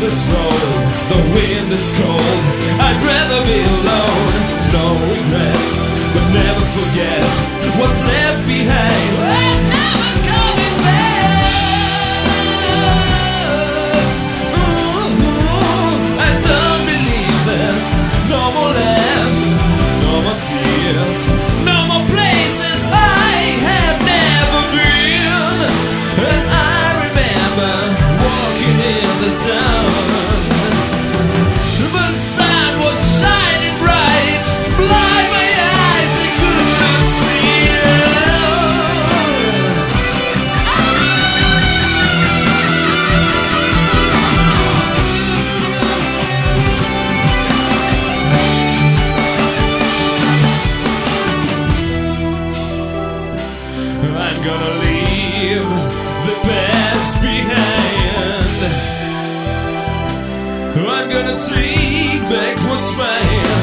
this road, the wind is cold. I'd rather be alone. No regrets, but never forget what's left behind. I'm never coming back. I don't believe this. No more laughs, no more tears, no more places I have never been. And I remember walking in the sun, but the sun was shining bright, blind my eyes, I couldn't see I'm gonna leave the past behind. I'm gonna take back what's mine.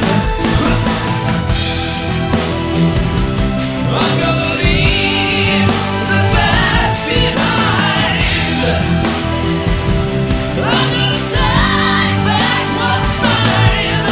I'm gonna leave the past behind. I'm gonna take back what's mine.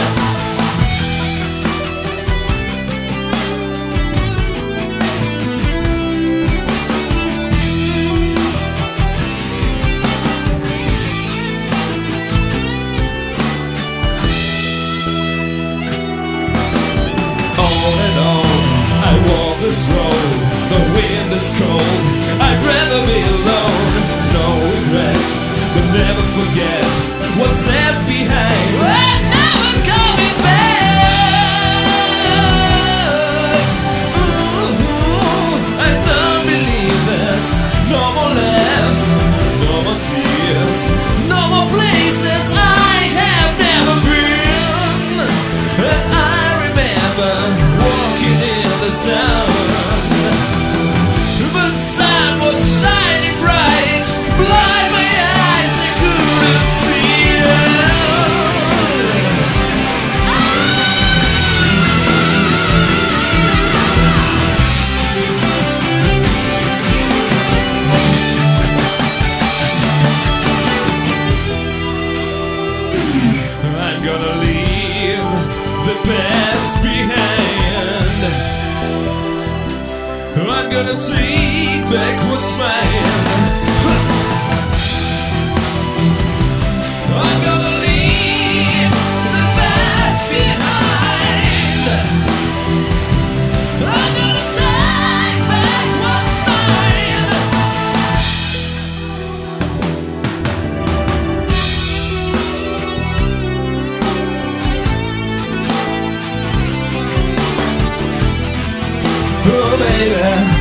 On and on, I walk this road, the wind is cold. I'd rather be alone. No regrets, but never forget what's left behind. I'm never coming back. I don't believe this. No more laughs, no more tears, no more places I have never been. And I remember walking in the sun, but the sun was shining bright, blind my eyes, I couldn't see I'm gonna leave the past behind. I'm gonna take back what's mine. I'm gonna leave the past behind. I'm gonna take back what's mine. Oh baby,